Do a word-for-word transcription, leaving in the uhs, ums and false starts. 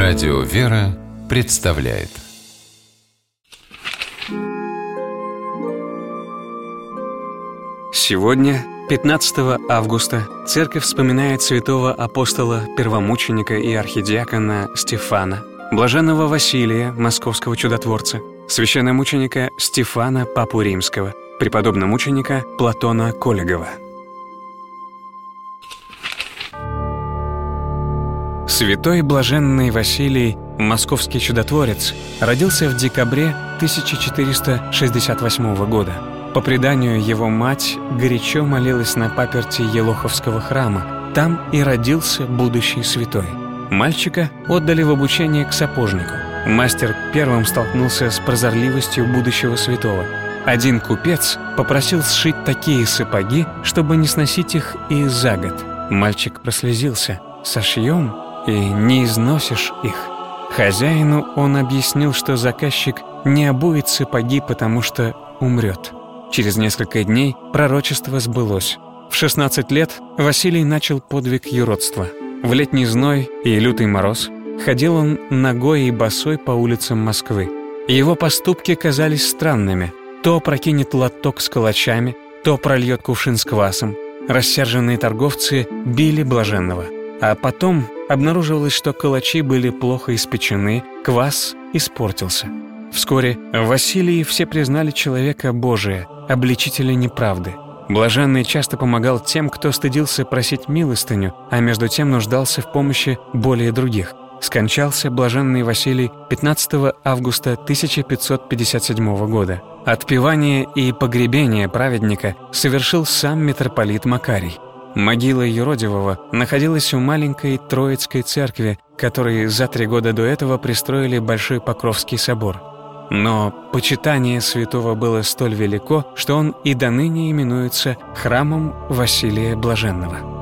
Радио «Вера» представляет. Сегодня, пятнадцатого августа, Церковь вспоминает святого апостола, первомученика и архидиакона Стефана, блаженного Василия, московского чудотворца, священномученика Стефана, папу римского, преподобномученика Платона Колегова. Святой блаженный Василий, московский чудотворец, родился в декабре тысяча четыреста шестьдесят восьмого года. По преданию, его мать горячо молилась на паперти Елоховского храма. Там и родился будущий святой. Мальчика отдали в обучение к сапожнику. Мастер первым столкнулся с прозорливостью будущего святого. Один купец попросил сшить такие сапоги, чтобы не сносить их и за год. Мальчик прослезился. «Сошьем, и не износишь их». Хозяину он объяснил, что заказчик не обует сапоги, потому что умрет. Через несколько дней пророчество сбылось. В шестнадцать лет Василий начал подвиг юродства. В летний зной и лютый мороз ходил он нагой и босой по улицам Москвы. Его поступки казались странными. То прокинет лоток с калачами, то прольет кувшин с квасом. Рассерженные торговцы били блаженного. А потом обнаруживалось, что калачи были плохо испечены, квас испортился. Вскоре в Василии все признали человека Божия, обличителя неправды. Блаженный часто помогал тем, кто стыдился просить милостыню, а между тем нуждался в помощи более других. Скончался блаженный Василий пятнадцатого августа тысяча пятьсот пятьдесят седьмого года. Отпевание и погребение праведника совершил сам митрополит Макарий. Могила юродивого находилась у маленькой Троицкой церкви, которой за три года до этого пристроили Большой Покровский собор. Но почитание святого было столь велико, что он и доныне именуется храмом Василия Блаженного.